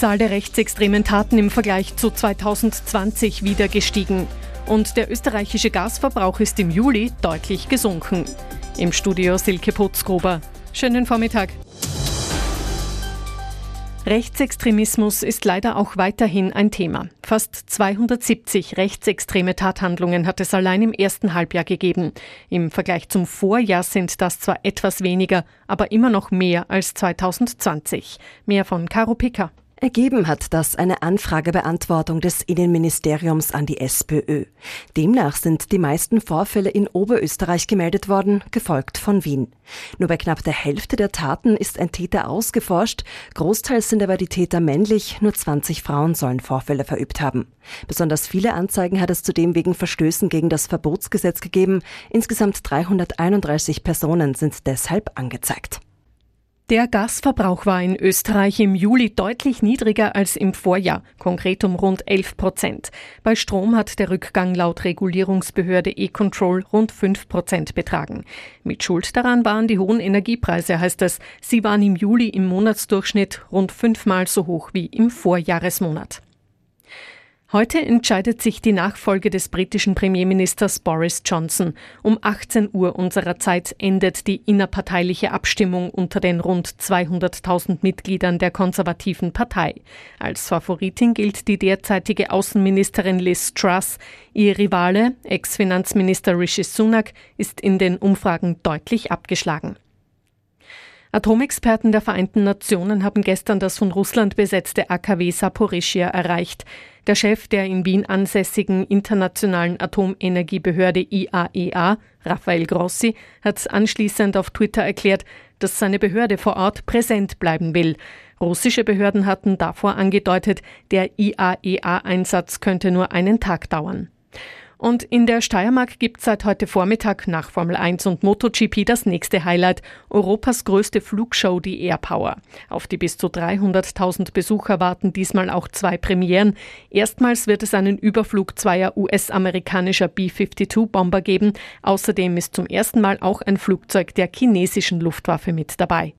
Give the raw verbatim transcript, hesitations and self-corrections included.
Zahl der rechtsextremen Taten im Vergleich zu zweitausendzwanzig wieder gestiegen. Und der österreichische Gasverbrauch ist im Juli deutlich gesunken. Im Studio Silke Putzgruber. Schönen Vormittag. Rechtsextremismus ist leider auch weiterhin ein Thema. Fast zweihundertsiebzig rechtsextreme Tathandlungen hat es allein im ersten Halbjahr gegeben. Im Vergleich zum Vorjahr sind das zwar etwas weniger, aber immer noch mehr als zweitausendzwanzig. Mehr von Caro Picker. Ergeben hat das eine Anfragebeantwortung des Innenministeriums an die SPÖ. Demnach sind die meisten Vorfälle in Oberösterreich gemeldet worden, gefolgt von Wien. Nur bei knapp der Hälfte der Taten ist ein Täter ausgeforscht, großteils sind aber die Täter männlich, nur zwanzig Frauen sollen Vorfälle verübt haben. Besonders viele Anzeigen hat es zudem wegen Verstößen gegen das Verbotsgesetz gegeben. Insgesamt dreihunderteinunddreißig Personen sind deshalb angezeigt. Der Gasverbrauch war in Österreich im Juli deutlich niedriger als im Vorjahr, konkret um rund elf Prozent. Bei Strom hat der Rückgang laut Regulierungsbehörde E-Control rund fünf Prozent betragen. Mit Schuld daran waren die hohen Energiepreise, heißt es. Sie waren im Juli im Monatsdurchschnitt rund fünfmal so hoch wie im Vorjahresmonat. Heute entscheidet sich die Nachfolge des britischen Premierministers Boris Johnson. Um achtzehn Uhr unserer Zeit endet die innerparteiliche Abstimmung unter den rund zweihunderttausend Mitgliedern der konservativen Partei. Als Favoritin gilt die derzeitige Außenministerin Liz Truss. Ihr Rivale, Ex-Finanzminister Rishi Sunak, ist in den Umfragen deutlich abgeschlagen. Atomexperten der Vereinten Nationen haben gestern das von Russland besetzte A K W Saporischschja erreicht. Der Chef der in Wien ansässigen Internationalen Atomenergiebehörde I A E A, Rafael Grossi, hat anschließend auf Twitter erklärt, dass seine Behörde vor Ort präsent bleiben will. Russische Behörden hatten davor angedeutet, der I A E A-Einsatz könnte nur einen Tag dauern. Und in der Steiermark gibt es seit heute Vormittag nach Formel eins und MotoGP das nächste Highlight, Europas größte Flugshow, die Airpower. Auf die bis zu dreihunderttausend Besucher warten diesmal auch zwei Premieren. Erstmals wird es einen Überflug zweier U S-amerikanischer B zweiundfünfzig Bomber geben. Außerdem ist zum ersten Mal auch ein Flugzeug der chinesischen Luftwaffe mit dabei.